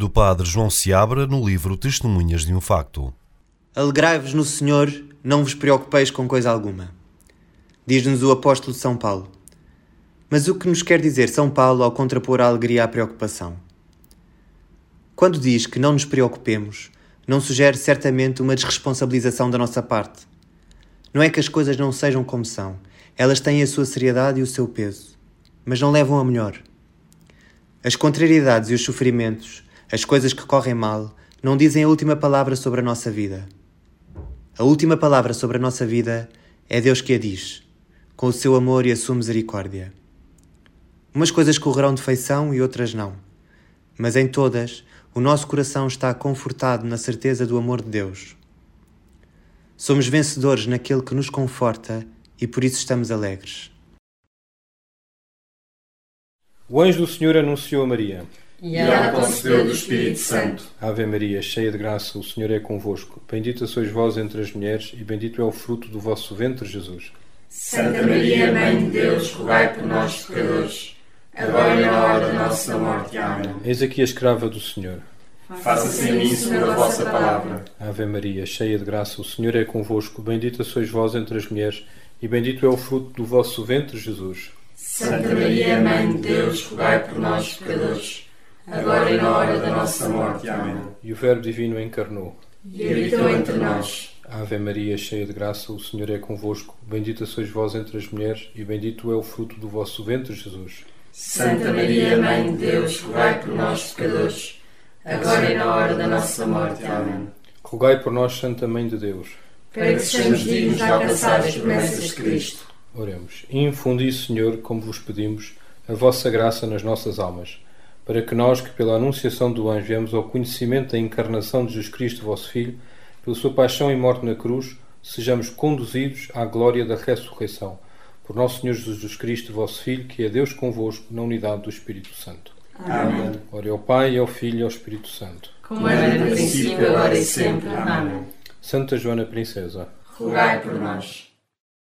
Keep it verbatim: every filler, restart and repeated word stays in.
do padre João Seabra no livro Testemunhas de um Facto. Alegrai-vos no Senhor, não vos preocupeis com coisa alguma. Diz-nos o apóstolo São Paulo. Mas o que nos quer dizer São Paulo ao contrapor a alegria à preocupação? Quando diz que não nos preocupemos, não sugere certamente uma desresponsabilização da nossa parte. Não é que as coisas não sejam como são, elas têm a sua seriedade e o seu peso, mas não levam a melhor. As contrariedades e os sofrimentos, as coisas que correm mal, não dizem a última palavra sobre a nossa vida. A última palavra sobre a nossa vida é Deus que a diz, com o seu amor e a sua misericórdia. Umas coisas correrão de feição e outras não, mas em todas o nosso coração está confortado na certeza do amor de Deus. Somos vencedores naquele que nos conforta e por isso estamos alegres. O anjo do Senhor anunciou a Maria. E ela concebeu do Espírito Santo. Ave Maria, cheia de graça, o Senhor é convosco. Bendita sois vós entre as mulheres e bendito é o fruto do vosso ventre, Jesus. Santa Maria, Mãe de Deus, rogai por nós, pecadores, agora e na hora da nossa morte. Amém. Eis aqui a escrava do Senhor. Faça-se em mim segundo a vossa palavra. Ave Maria, cheia de graça, o Senhor é convosco. Bendita sois vós entre as mulheres e bendito é o fruto do vosso ventre, Jesus. Santa Maria, Mãe de Deus, rogai por nós, pecadores, agora e na hora da nossa morte. Amém. E o Verbo Divino encarnou E habitou entre nós. Ave Maria, cheia de graça, o Senhor é convosco. Bendita sois vós entre as mulheres e bendito é o fruto do vosso ventre, Jesus. Santa Maria, Mãe de Deus, rogai por nós, pecadores, agora e na hora da nossa morte. Amém. Rogai por nós, Santa Mãe de Deus, para que sejamos dignos de alcançar as promessas de Cristo. Oremos. Infundi, Senhor, como vos pedimos, a vossa graça nas nossas almas, para que nós, que pela anunciação do anjo viemos ao conhecimento da encarnação de Jesus Cristo, vosso Filho, pela sua paixão e morte na cruz, sejamos conduzidos à glória da ressurreição. Por nosso Senhor Jesus Cristo, vosso Filho, que é Deus convosco, na unidade do Espírito Santo. Amém. Ore ao Pai, ao Filho e ao Espírito Santo. Como era no princípio, agora e sempre. Amém. Santa Joana Princesa, rogai por nós.